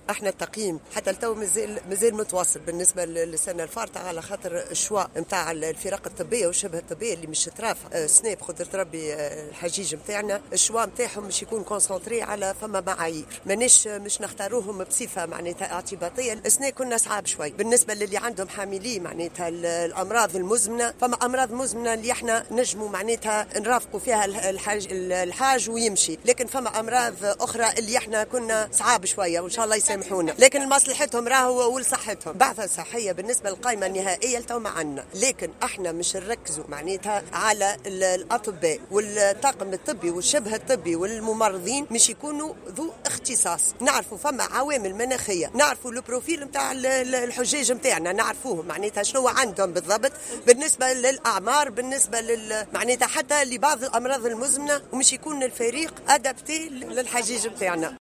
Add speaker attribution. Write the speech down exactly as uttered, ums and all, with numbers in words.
Speaker 1: احنا التقييم حتى التو مازال مازال متواصل بالنسبه للسنه الفارطه، على خاطر الشواء نتاع الفرق الطبيه والشبه الطبيه اللي مش ترافع سنه بقدره ربي الحجيج نتاعنا، الشواء نتاعهم مش يكون كونسونطري على فما معايير، مانيش مش نختاروهم بصفه معناتها اعتباطيه. السنه كنا صعاب شوي بالنسبه للي عندهم حاملين معناتها الامراض المزمنه، فما امراض مزمنه اللي احنا نجموا معناتها نرافقوا فيها الحاج الحاج ويمشي، لكن فما امراض اخرى اللي احنا كنا صعاب شويه وان شاء الله يسامحونا، لكن لمصلحتهم راهو ولصحتهم. بعثه صحيه بالنسبه للقائمه النهائيه تو معنا، لكن احنا مش نركزوا معناتها على الاطباء والطاقم الطبي والشبه الطبي والممرضين مش يكونوا ذو اختصاص. نعرفوا فما عوامل مناخيه، نعرفوا البروفيل نتاع الحجاج نتاعنا، نعرفوهم معناتها شنو عندهم بالضبط بالنسبه للاعمار، بالنسبه لل معناتها حتى لبعض الامراض المزمنه، ومش يكون الفريق ادابتي للحجيج نتاعنا.